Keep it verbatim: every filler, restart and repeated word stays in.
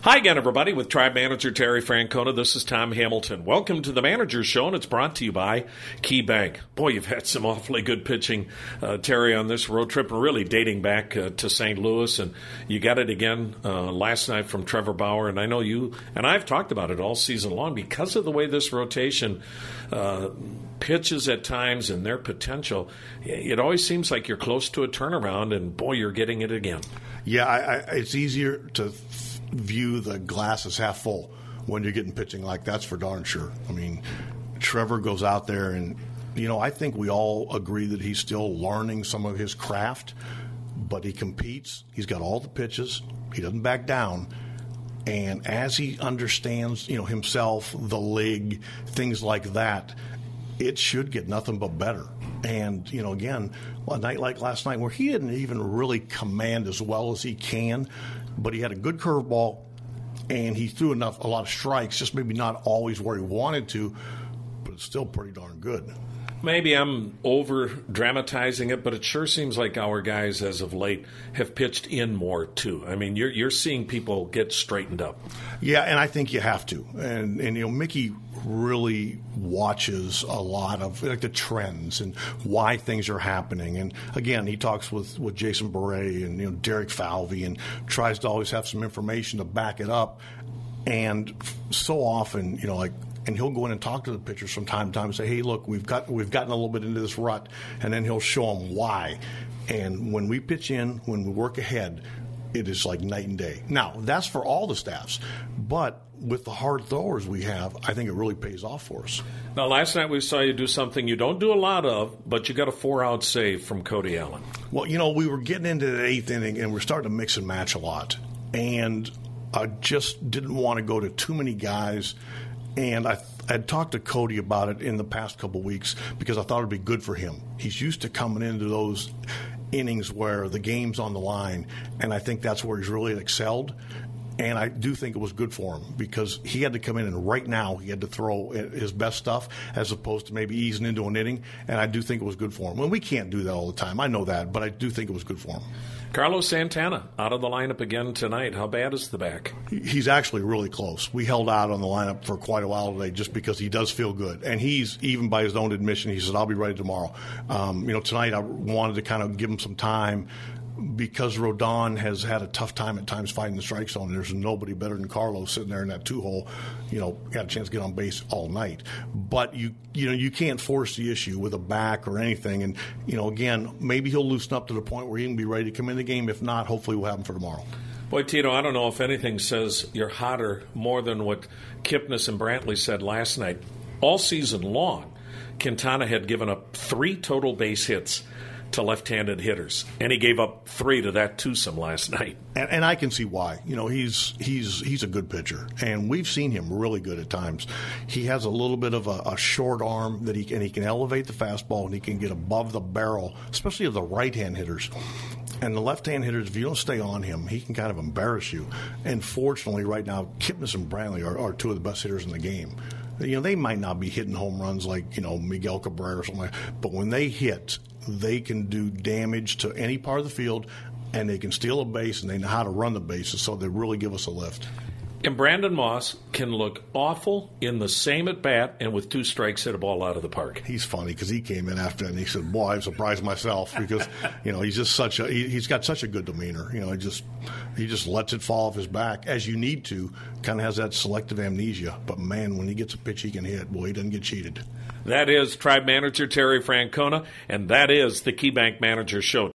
Hi again, everybody, with Tribe Manager Terry Francona. This is Tom Hamilton. Welcome to the Manager's Show, and it's brought to you by KeyBank. Boy, you've had some awfully good pitching, uh, Terry, on this road trip, and really dating back uh, to Saint Louis. And you got it again uh, last night from Trevor Bauer. And I know you and I've talked about it all season long because of the way this rotation uh, pitches at times and their potential. It always seems like you're close to a turnaround, and boy, you're getting it again. Yeah, I, I, it's easier to view the glass as half full when you're getting pitching like that's for darn sure. I mean, Trevor goes out there and, you know, I think we all agree that he's still learning some of his craft, but he competes. He's got all the pitches. He doesn't back down. And as he understands, you know, himself, the league, things like that, it should get nothing but better. And, you know, again, a night like last night where he didn't even really command as well as he can, but he had a good curveball and he threw enough, a lot of strikes, just maybe not always where he wanted to, but it's still pretty darn good. Maybe I'm over-dramatizing it, but it sure seems like our guys as of late have pitched in more, too. I mean, you're you're seeing people get straightened up. Yeah, and I think you have to. And, and you know, Mickey really watches a lot of like the trends and why things are happening. And, again, he talks with, with Jason Bure and, you know, Derek Falvey and tries to always have some information to back it up. And so often, you know, like, and he'll go in and talk to the pitchers from time to time and say, hey, look, we've got we've gotten a little bit into this rut, and then he'll show them why. And when we pitch in, when we work ahead, it is like night and day. Now, that's for all the staffs, but with the hard throwers we have, I think it really pays off for us. Now, last night we saw you do something you don't do a lot of, but you got a four-out save from Cody Allen. Well, you know, we were getting into the eighth inning, and we're starting to mix and match a lot. And I just didn't want to go to too many guys. And I had talked to Cody about it in the past couple of weeks because I thought it would be good for him. He's used to coming into those innings where the game's on the line, and I think that's where he's really excelled. And I do think it was good for him because he had to come in and right now he had to throw his best stuff as opposed to maybe easing into an inning, and I do think it was good for him. Well, we can't do that all the time. I know that, but I do think it was good for him. Carlos Santana out of the lineup again tonight. How bad is the back? He's actually really close. We held out on the lineup for quite a while today just because he does feel good. And he's, even by his own admission, he says, I'll be ready tomorrow. Um, you know, tonight I wanted to kind of give him some time because Rodon has had a tough time at times fighting the strike zone. There's nobody better than Carlos sitting there in that two-hole. You know, got a chance to get on base all night. But, you you know, you can't force the issue with a back or anything. And, you know, again, maybe he'll loosen up to the point where he can be ready to come in the game. If not, hopefully we'll have him for tomorrow. Boy, Tito, I don't know if anything says you're hotter more than what Kipnis and Brantley said last night. All season long, Quintana had given up three total base hits to left-handed hitters, and he gave up three to that twosome last night. And, and I can see why. You know, he's he's he's a good pitcher, and we've seen him really good at times. He has a little bit of a, a short arm that he and he can elevate the fastball, and he can get above the barrel, especially of the right-hand hitters. And the left-hand hitters, if you don't stay on him, he can kind of embarrass you. And fortunately, right now, Kipnis and Brantley are, are two of the best hitters in the game. You know, they might not be hitting home runs like, you know, Miguel Cabrera or something like that, but when they hit, they can do damage to any part of the field, and they can steal a base, and they know how to run the bases, so they really give us a lift. And Brandon Moss can look awful in the same at-bat and with two strikes hit a ball out of the park. He's funny because he came in after that and he said, boy, I'm surprised myself because, you know, he's just such a he, – he's got such a good demeanor. You know, he just he just lets it fall off his back as you need to, kind of has that selective amnesia. But, man, when he gets a pitch he can hit, boy, he doesn't get cheated. That is Tribe Manager Terry Francona, and that is the KeyBank Manager Show.